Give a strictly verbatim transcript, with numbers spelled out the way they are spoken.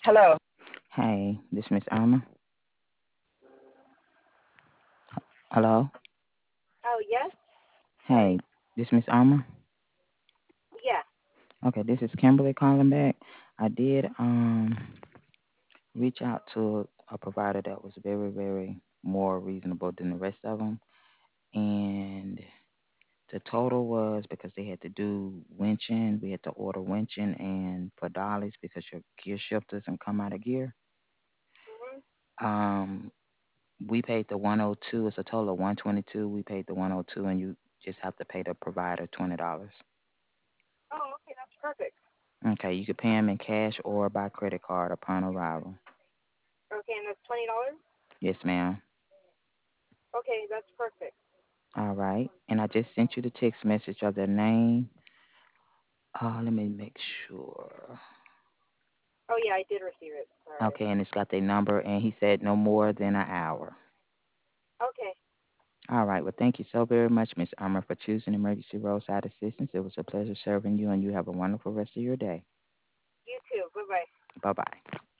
Hello. Hey, this Miss Irma. Hello. Oh, yes? Hey, Sorry. this Miss Irma. Yeah. Okay, this is Kimberly calling back. I did um reach out to a provider that was very, very more reasonable than the rest of them, and the total was because they had to do winching. We had to order winching and for dollies because your gear shift doesn't come out of gear. Mhm. Um, we paid the one hundred two. It's a total of one twenty-two. We paid the one hundred two, and you just have to pay the provider twenty dollars. Oh, okay, that's perfect. Okay, you can pay them in cash or by credit card upon arrival. Okay, and that's twenty dollars. Yes, ma'am. Okay, that's perfect. All right. And I just sent you the text message of their name. Uh, let me make sure. Oh yeah, I did receive it. Sorry. Okay, and it's got their number, and he said no more than an hour. Okay. All right. Well, thank you so very much, Miss Armour, for choosing Emergency Roadside Assistance. It was a pleasure serving you, and you have a wonderful rest of your day. You too. Bye bye. Bye bye.